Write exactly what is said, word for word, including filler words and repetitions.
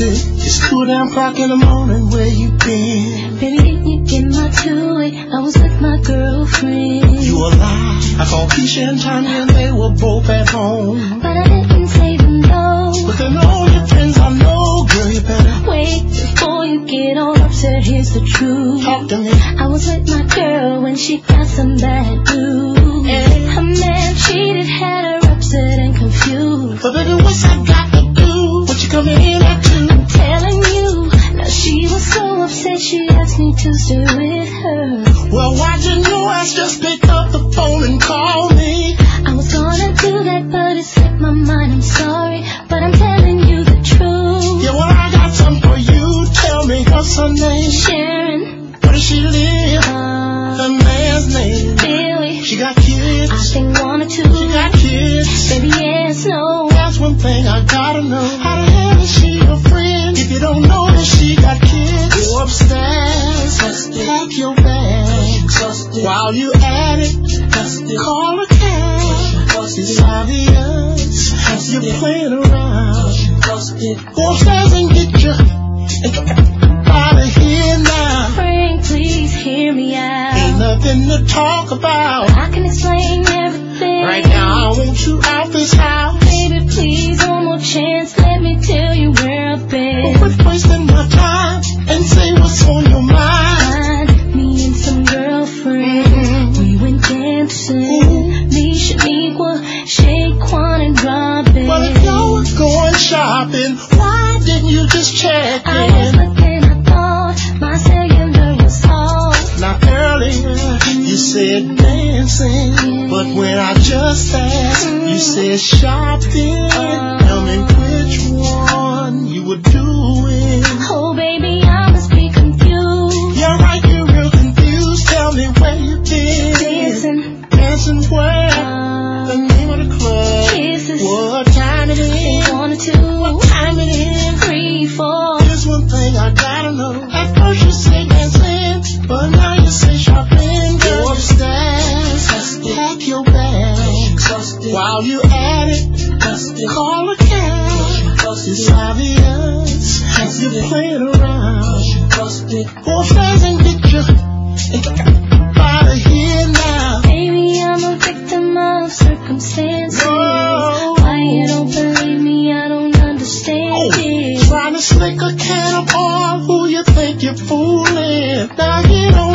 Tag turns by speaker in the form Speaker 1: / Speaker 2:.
Speaker 1: busted. It's two damn o'clock in the morning. Where you been?
Speaker 2: Baby, didn't you get my two-way? I was with my girlfriend.
Speaker 1: You a lie. I called Keisha and Tanya and they were both at home.
Speaker 2: But I didn't say them no.
Speaker 1: But then all your friends I know, girl, you better
Speaker 2: wait before you get all upset. Here's the truth.
Speaker 1: Talk to me.
Speaker 2: I was with my girl when she got some bad news.
Speaker 1: Hey.
Speaker 2: Her man cheated, had her upset and confused.
Speaker 1: But baby, what's I got to do? What you coming in at two?
Speaker 2: I'm telling you. Now she was so upset she asked me to stay with her.
Speaker 1: Well, why didn't your ass just pick up the phone and call me?
Speaker 2: I was gonna do that, but it slipped my mind. I'm sorry, but I'm telling you the truth.
Speaker 1: Yeah, well, I got something for you. Tell me what's her name?
Speaker 2: Sharon.
Speaker 1: Where does she live?
Speaker 2: Uh,
Speaker 1: the man's name.
Speaker 2: Billy.
Speaker 1: She got kids.
Speaker 2: I think one or two.
Speaker 1: She got kids.
Speaker 2: Baby, yes, no.
Speaker 1: That's one thing I gotta know. How the hell is she your friend? If you don't know that she got kids, go upstairs, pack your bags. While you at it, call a cab. It's obvious you're playing around. Go upstairs and get your out of here now.
Speaker 2: Frank, please hear me out.
Speaker 1: Ain't nothing to talk about.
Speaker 2: I can explain everything.
Speaker 1: Right now I want you out this house.
Speaker 2: Baby, please, one more chance. Let me tell you where I've been.
Speaker 1: Quit wasting my time and say what's on your mind.
Speaker 2: Me and some girlfriends, mm-hmm. we went dancing.
Speaker 1: Ooh.
Speaker 2: Me, Shaniqua, Shaquan, and Robin.
Speaker 1: Well, if y'all was going shopping, why didn't you just check in?
Speaker 2: I was looking, I thought my cellular was off.
Speaker 1: Now earlier you said dancing, yeah. But when I just asked, mm-hmm. you said shopping. Uh, Tell me which one you were doing.
Speaker 2: Oh, baby, I must be confused.
Speaker 1: You're right, you're real confused. Tell me where you been.
Speaker 2: Dancing.
Speaker 1: Dancing where?
Speaker 2: Uh,
Speaker 1: the name of the club.
Speaker 2: Kisses.
Speaker 1: What time it is?
Speaker 2: One or two.
Speaker 1: What time it is?
Speaker 2: Three, four.
Speaker 1: Here's one thing I gotta know. At first you say dancing, but now you say shopping. Go upstairs, pack your bags. While you at it, call a cab. It's obvious you're playing around. Go upstairs and get your out of here now.
Speaker 2: Baby, I'm a victim of circumstances.
Speaker 1: No.
Speaker 2: Why you don't believe me? I don't understand
Speaker 1: Oh,
Speaker 2: it.
Speaker 1: trying to slick a can of oil. Who you think you're fooling? Now you don't